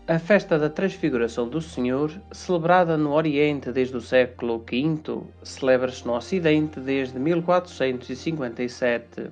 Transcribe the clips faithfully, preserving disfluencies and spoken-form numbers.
A festa da Transfiguração do Senhor, celebrada no Oriente desde o século quinto, celebra-se no Ocidente desde mil quatrocentos e cinquenta e sete.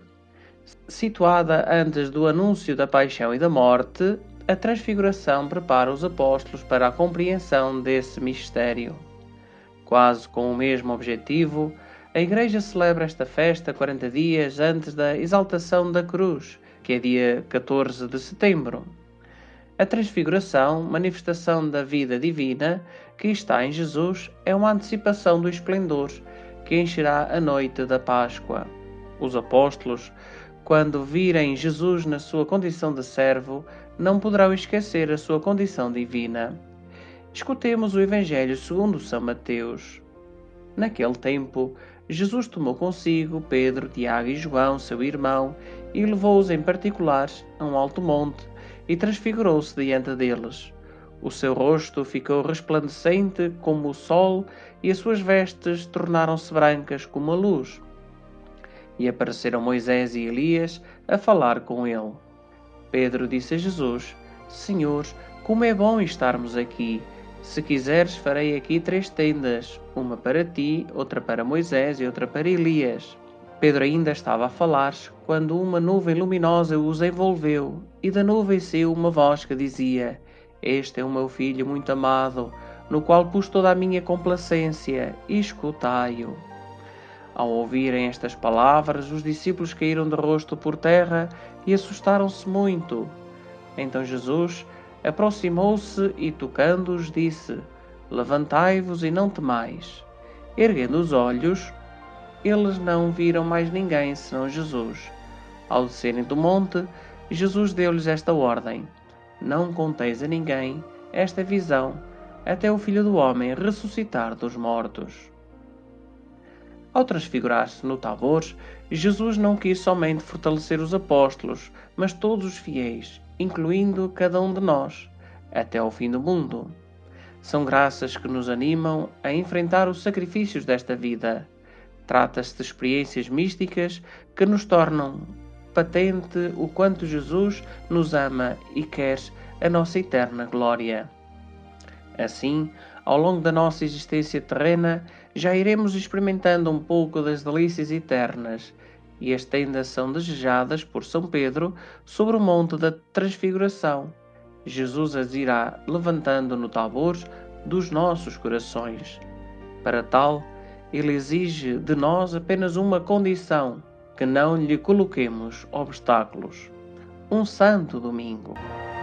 Situada antes do anúncio da paixão e da morte, a Transfiguração prepara os apóstolos para a compreensão desse mistério. Quase com o mesmo objetivo, a Igreja celebra esta festa quarenta dias antes da exaltação da cruz, que é dia catorze de setembro. A Transfiguração, manifestação da vida divina que está em Jesus, é uma antecipação do esplendor que encherá a noite da Páscoa. Os apóstolos, quando virem Jesus na sua condição de servo, não poderão esquecer a sua condição divina. Escutemos o Evangelho segundo São Mateus. Naquele tempo, Jesus tomou consigo Pedro, Tiago e João, seu irmão, e levou-os em particular a um alto monte, e transfigurou-se diante deles. O seu rosto ficou resplandecente como o sol, e as suas vestes tornaram-se brancas como a luz. E apareceram Moisés e Elias a falar com ele. Pedro disse a Jesus: Senhor, como é bom estarmos aqui! Se quiseres, farei aqui três tendas, uma para ti, outra para Moisés e outra para Elias. Pedro ainda estava a falar, quando uma nuvem luminosa os envolveu, e da nuvem saiu uma voz que dizia: Este é o meu filho muito amado, no qual pus toda a minha complacência, escutai-o. Ao ouvirem estas palavras, os discípulos caíram de rosto por terra e assustaram-se muito. Então Jesus aproximou-se e, tocando-os, disse: Levantai-vos e não temais. Erguendo os olhos, eles não viram mais ninguém senão Jesus. Ao descerem do monte, Jesus deu-lhes esta ordem: Não conteis a ninguém esta visão, até o Filho do Homem ressuscitar dos mortos. Ao transfigurar-se no Tabor, Jesus não quis somente fortalecer os apóstolos, mas todos os fiéis, incluindo cada um de nós, até ao fim do mundo. São graças que nos animam a enfrentar os sacrifícios desta vida. Trata-se de experiências místicas que nos tornam patente o quanto Jesus nos ama e quer a nossa eterna glória. Assim, ao longo da nossa existência terrena, já iremos experimentando um pouco das delícias eternas, e as tendas são desejadas por São Pedro sobre o monte da Transfiguração. Jesus as irá levantando no Tabor dos nossos corações. Para tal, ele exige de nós apenas uma condição: que não lhe coloquemos obstáculos. Um santo domingo.